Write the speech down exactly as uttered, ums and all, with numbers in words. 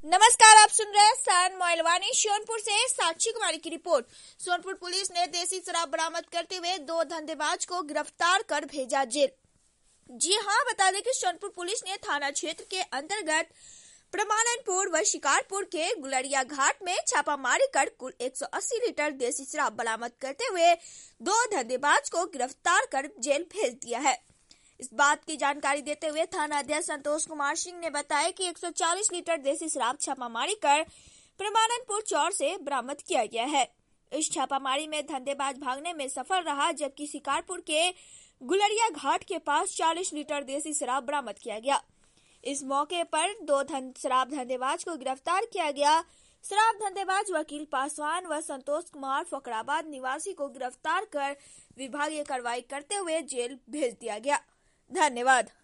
नमस्कार, आप सुन रहे हैं सन मोइलवानी। सोनपुर से साक्षी कुमारी की रिपोर्ट। सोनपुर पुलिस ने देसी शराब बरामद करते हुए दो धंधेबाज को गिरफ्तार कर भेजा जेल। जी हां, बता दें कि सोनपुर पुलिस ने थाना क्षेत्र के अंतर्गत प्रमाणनपुर व शिकारपुर के गुलरिया घाट में छापामारी कर कुल एक सौ अस्सी लीटर देसी शराब बरामद करते हुए दो धंधेबाज को गिरफ्तार कर जेल भेज दिया है। इस बात की जानकारी देते हुए थाना अध्यक्ष संतोष कुमार सिंह ने बताया कि एक सौ चालीस लीटर देसी शराब छापामारी कर प्रमाणनपुर चौर से बरामद किया गया है। इस छापामारी में धंधेबाज भागने में सफल रहा, जबकि शिकारपुर के गुलरिया घाट के पास चालीस लीटर देसी शराब बरामद किया गया। इस मौके पर दो धन शराब धंधेबाज को गिरफ्तार किया गया। शराब धंधेबाज वकील पासवान व संतोष कुमार फकराबाद निवासी को गिरफ्तार कर विभागीय कार्रवाई करते हुए जेल भेज दिया गया। धन्यवाद।